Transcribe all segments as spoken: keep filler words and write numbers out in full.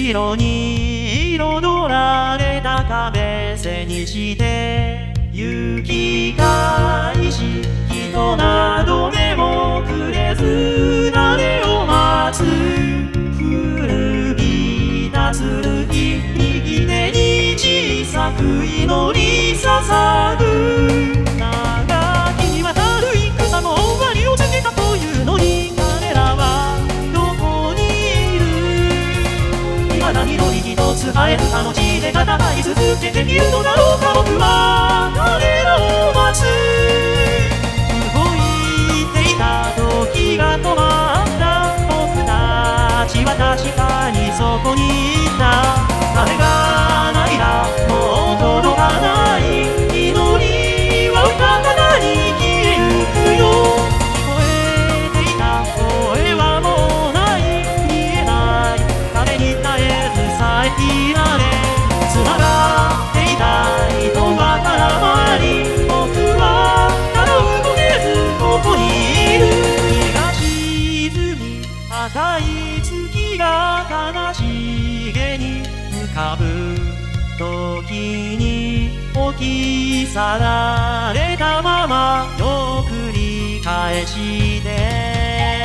白に彩られた壁背にして行き返し人など目もくれず誰を待つ古びた剣右手に小さく祈り捧ぐ長きにわたる戦も終わりを告げたというのに彼らはどこにいる未だに祈り一つ会えるかの地で戦い続けているのだろうか僕は彼らを待つ動いていた時が止まった僕たちは確かにそこにいた彼がないらもう届かない祈りは歌方に消えゆくよ聞こえていた声はもうない見えない壁に絶えず遮られつながっていた人は空回り僕はただ動けずここにいる日が沈み赤い月が悲しげに浮かぶ時に置き去られたままよ繰り返して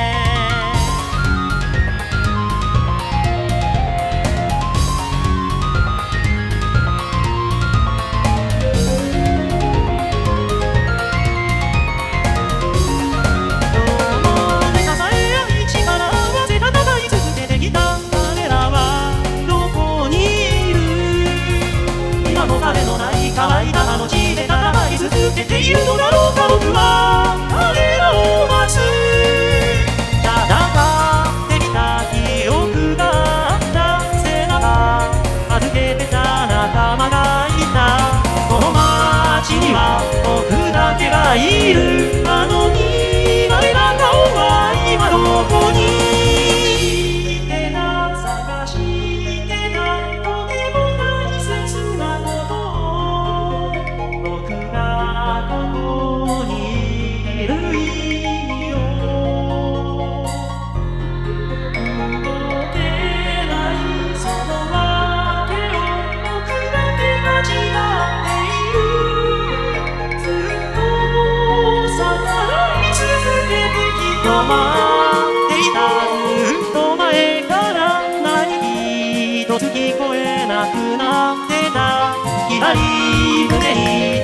乾いたあの地で戦い続けているのだろうか僕は彼らを待つ戦ってきた記憶があった背中預けてた仲間がいたこの街には僕だけがいるあの見慣れた顔は今どこに待っていたずっと前から何一つ聞こえなくなってた光胸に